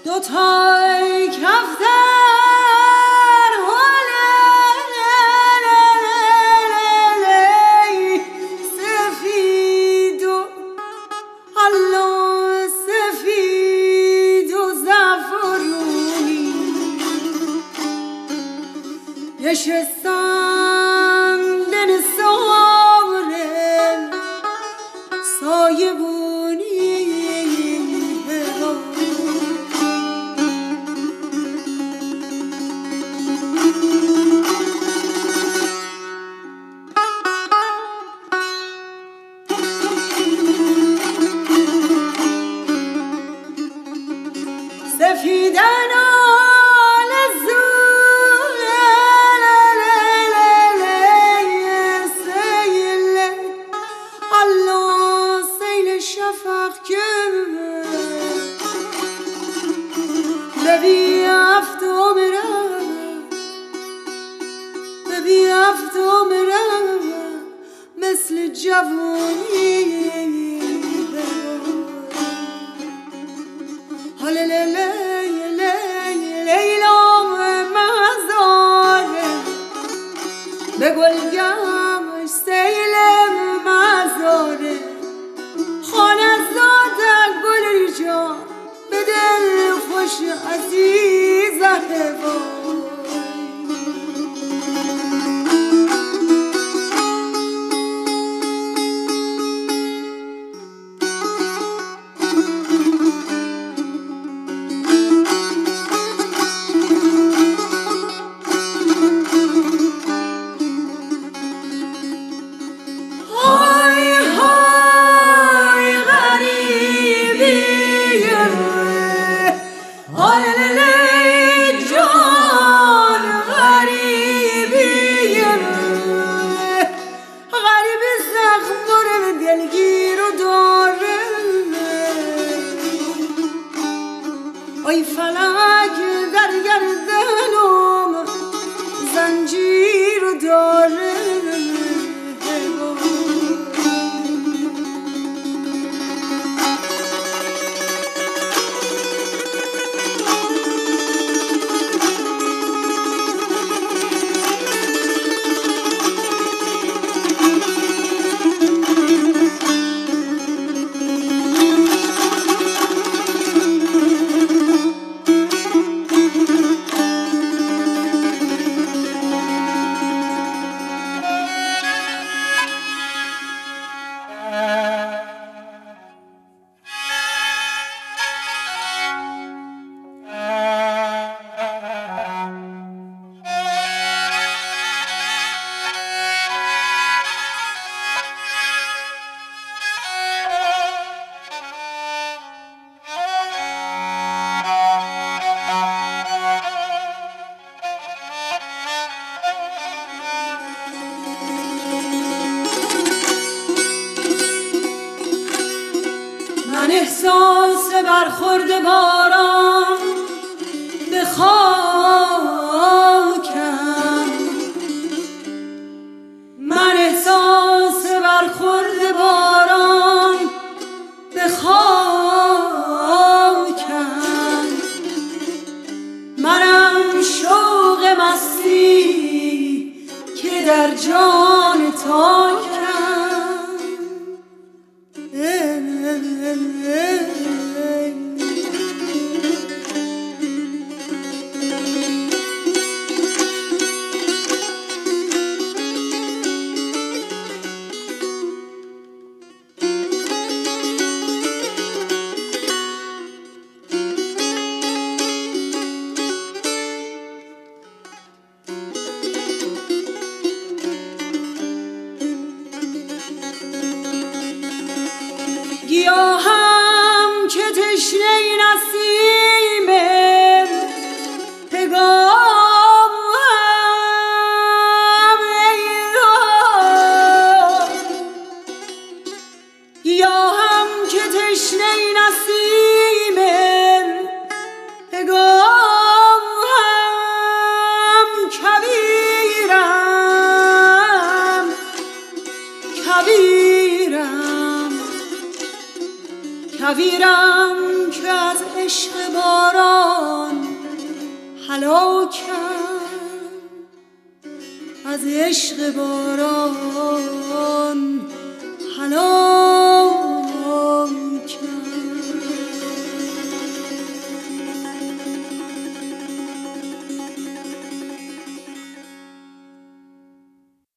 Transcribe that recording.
دوتای کفتر سفید و الله سفید و زعفرونی نشستن دن ساره سایه بونی سفیدن آل سیل الله سیل شفق که ببی افتو مرم مثل جوانی لیلام مزاره به گلگمش سیل مزاره خانه زاده گل جان به دل خوش عزیزه ای فلک در گردنم زنجیر داره من احساس برخورد باران به خاکم من احساس برخورد باران به خاکم منم شوق مستی که در جان تاکم گیاهم که تشنه نسیمه پیغامم گیاهم که تشنه نسیمه پیغامم کویرم که از عشق باران هلاکم، از عشق باران